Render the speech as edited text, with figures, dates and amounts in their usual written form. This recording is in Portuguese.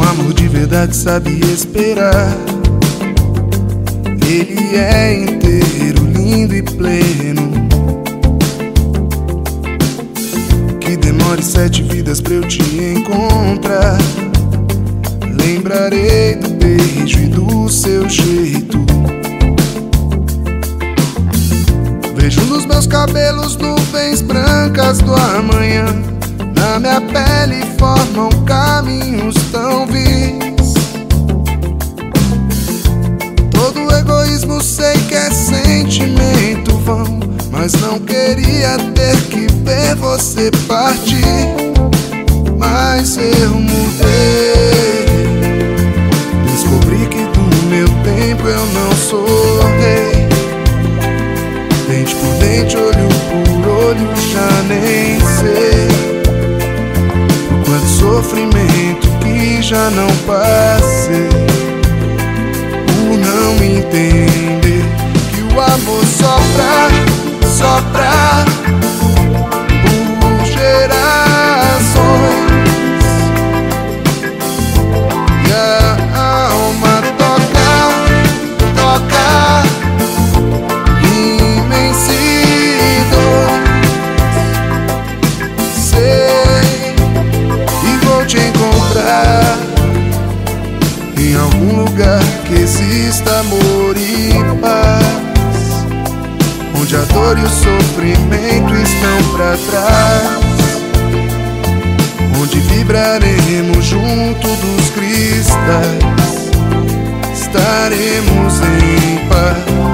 amor de verdade sabe esperar. Ele é inteiro, lindo e pleno. Que demore 7 vidas pra eu te encontrar. Lembrarei do beijo e do seu jeito. Vejo nos meus cabelos nuvens brancas do amanhã. Na minha pele formam caminhos tão vis. Todo egoísmo sei que é sentimento vão, mas não queria ter que ver você partir. Mas eu mudei. Descobri que do meu tempo eu não sou rei. Dente por dente, olho por olho, já nem sei quanto sofrimento que já não passei por não entender que o amor sopra por gerações. E a alma toca imensidão. Sei e vou te encontrar em algum lugar que exista amor e paz, onde a dor e o sofrimento estão pra trás, onde vibraremos junto dos cristais, estaremos em paz.